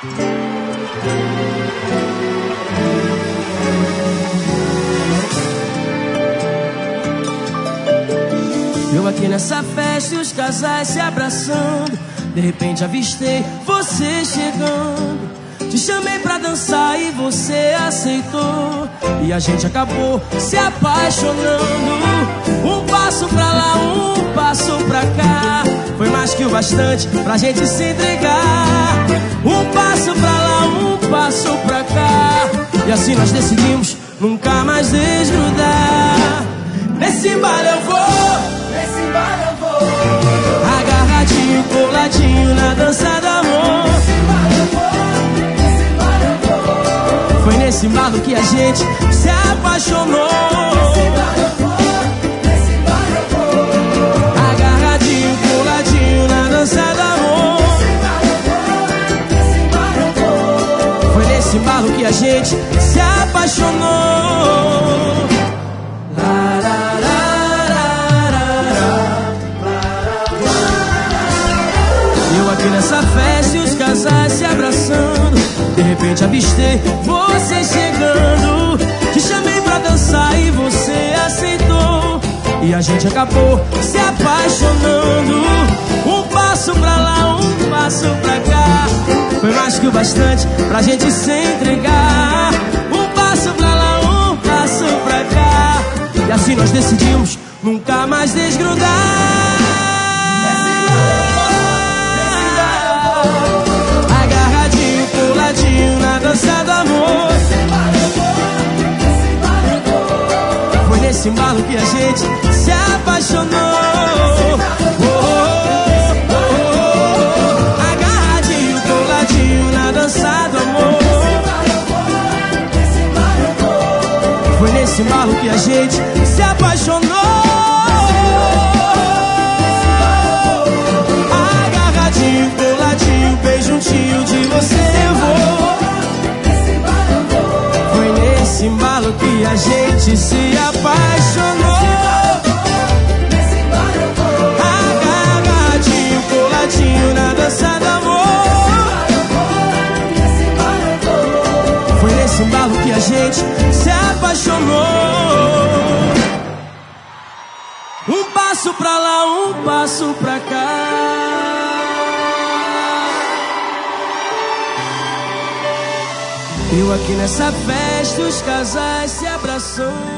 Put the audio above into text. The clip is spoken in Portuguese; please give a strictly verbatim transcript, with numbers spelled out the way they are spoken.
Eu aqui nessa festa e os casais se abraçando. De repente avistei você chegando. Te chamei pra dançar e você aceitou. E a gente acabou se apaixonando. Um passo pra lá, um passo pra cá. Foi mais que o bastante pra gente se entregar. Um passo pra lá, um passo pra cá. E assim nós decidimos nunca mais desgrudar. Nesse baile eu vou, nesse baile eu vou, agarradinho, coladinho na dança do amor. Nesse baile eu vou, nesse baile eu vou. Foi nesse embalo que a gente se apaixonou. Nesse baile eu vou, nesse baile eu vou, agarradinho, coladinho na dança do amor. Nesse baile eu vou, nesse baile eu vou. Foi nesse embalo que a gente se apaixonou. Aqui nessa festa e os casais se abraçando. De repente avistei você chegando. Te chamei pra dançar e você aceitou. E a gente acabou se apaixonando. Um passo pra lá, um passo pra cá. Foi mais que o bastante pra gente se entregar. Um passo pra lá, um passo pra cá. E assim nós decidimos nunca mais desgrudar. Agarradinho, coladinho na dança do amor. Foi nesse embalo que a gente se apaixonou. Oh, oh, oh, oh. Agarradinho, coladinho na dança do amor. Foi nesse embalo que a gente se apaixonou. Agarradinho, coladinho, bem juntinho de você eu vou. Foi nesse embalo que a gente se apaixonou. Agarradinho, coladinho na dança do amor. Foi nesse embalo que a gente se apaixonou. Um passo pra lá, um passo pra cá. Eu aqui nessa festa, os casais se abraçando.